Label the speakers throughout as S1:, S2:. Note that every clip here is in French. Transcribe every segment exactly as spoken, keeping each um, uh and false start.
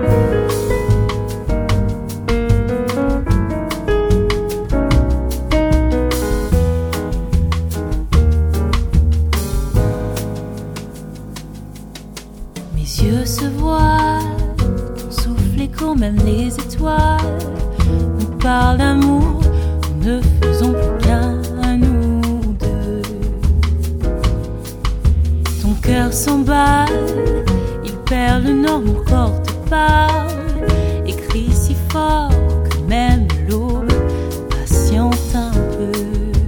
S1: Mes yeux se voilent, ton souffle écho même les étoiles. On parle d'amour, nous ne faisons plus qu'un nous deux. Ton cœur s'emballe, il perd le nord, mon corps te parle. Écrit si fort que même l'aube patiente un peu.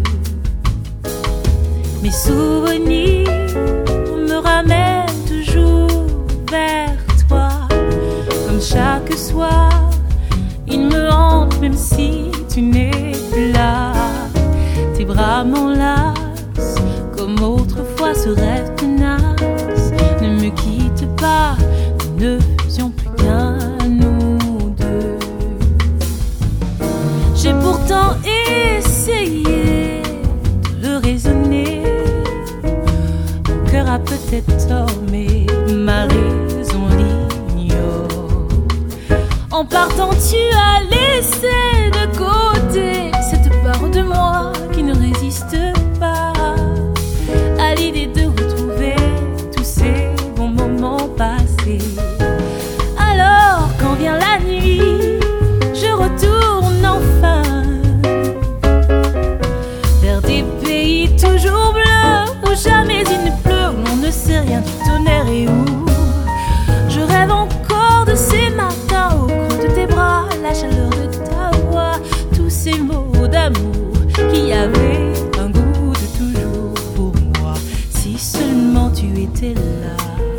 S1: Mes souvenirs me ramènent toujours vers toi. Comme chaque soir, il me hante même si tu n'es plus là. Tes bras m'enlacent comme autrefois ce rêve tenace. Ne me quitte pas, nous ne faisions plus qu'un nous deux. J'ai pourtant essayé de le raisonner. Mon cœur a peut-être tort, mais ma raison l'ignore. En partant, tu as laissé de côté cette part de moi qui ne résiste pas à l'idée de retrouver tous ces bons moments passés. Alors, quand vient la nuit, je retourne enfin vers des pays toujours bleus où jamais il ne pleut, où l'on ne sait rien du tonnerre et où je rêve encore de ces matins au creux de tes bras, la chaleur de ta voix, tous ces mots d'amour qui avaient un goût de toujours pour moi. Si seulement tu étais là.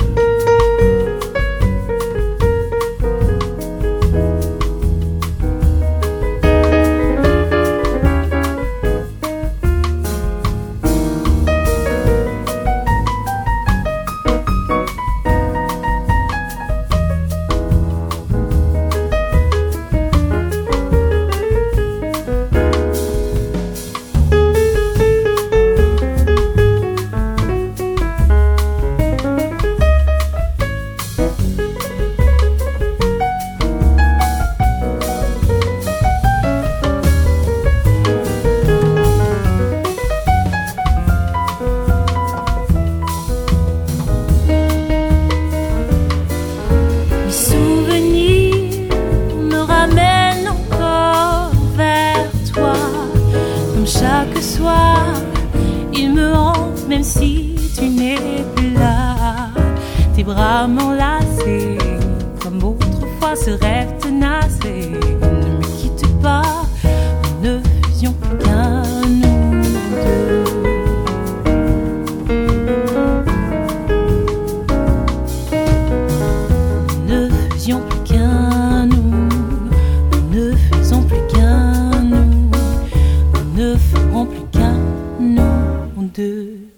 S1: Chaque soir, il me hante même si tu n'es plus là. Tes bras m'enlacent comme autrefois ce rêve tenace. Et ne me quitte pas, nous ne faisions plus qu'un nous deux. Nous ne faisions plus qu'un nous, nous ne faisons plus qu'un nous. Ne feront plus qu'un nous deux.